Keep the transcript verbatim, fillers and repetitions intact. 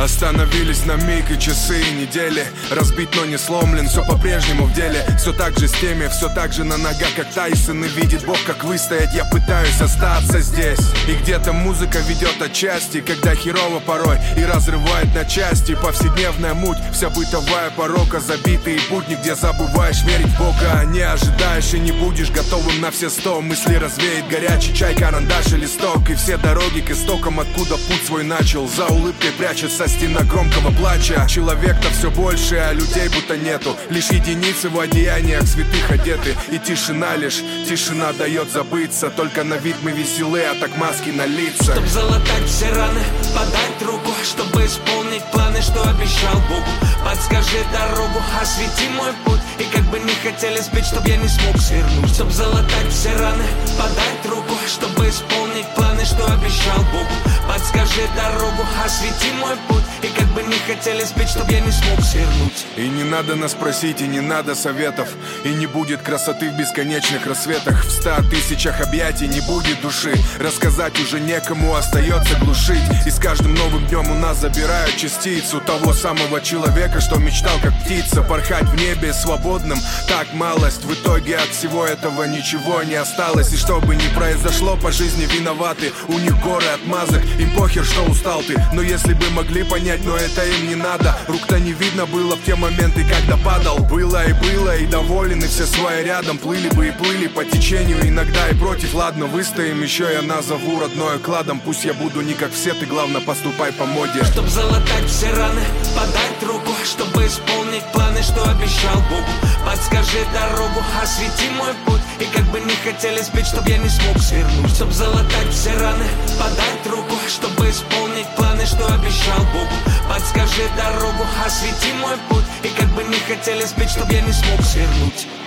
Остановились на миг, и часы, и недели. Разбит, но не сломлен, все по-прежнему в деле. Все так же с теми, все так же на ногах, как Тайсон. И видит Бог, как выстоять, я пытаюсь остаться здесь. И где-то музыка ведет отчасти, когда херово порой и разрывает на части. Повседневная муть, вся бытовая порока, забитые будни, где забываешь верить в Бога. Не ожидаешь и не будешь готовым на все сто. Мысли развеет горячий чай, карандаш и листок. И все дороги к истокам, откуда путь свой начал. За улыбкой прячется стена громкого плача. Человек-то все больше, а людей будто нету. Лишь единицы в одеяниях святых одеты. И тишина лишь, тишина дает забыться. Только на вид мы веселы, а так маски на лицах. Чтоб залатать все раны, подать руку, чтобы исполнить планы, что обещал Богу. Подскажи дорогу, освети мой путь. И как бы не хотели сбить, чтоб я не смог свернуть. Чтоб залатать все раны, подать руку, чтобы исполнить планы, что обещал Богу. Подскажи дорогу, освети мой путь. И как бы не хотели сбить, чтоб я не смог свернуть. И не надо нас просить, и не надо советов. И не будет красоты в бесконечных рассветах. В ста тысячах объятий не будет души. Рассказать уже некому, остается глушить. И с каждым новым днем у нас забирают частицу того самого человека, что мечтал как птица порхать в небе свободным. Так малость, в итоге от всего этого ничего не осталось. И что бы ни произошло, по жизни виноваты. У них горы отмазок, им похер, что устал ты. Но если бы могли понять, но это им не надо. Рук-то не видно было в те моменты, когда падал. Было и было, и доволен, и все свои рядом. Плыли бы и плыли по течению, иногда и против. Ладно, выстоим, еще я назову родное кладом. Пусть я буду не как все, ты главное поступай по моде. Чтоб залатать все раны, подать руку, чтобы исполнить планы, что обещал Богу. Подскажи дорогу, освети мой путь. И как бы не хотели сбить, чтоб я не смог свернуть. Чтоб залатать все раны, подать руку, чтобы исполнить планы, что обещал Богу. Подскажи дорогу, освети мой путь. И как бы не хотели сбить, чтоб я не смог свернуть.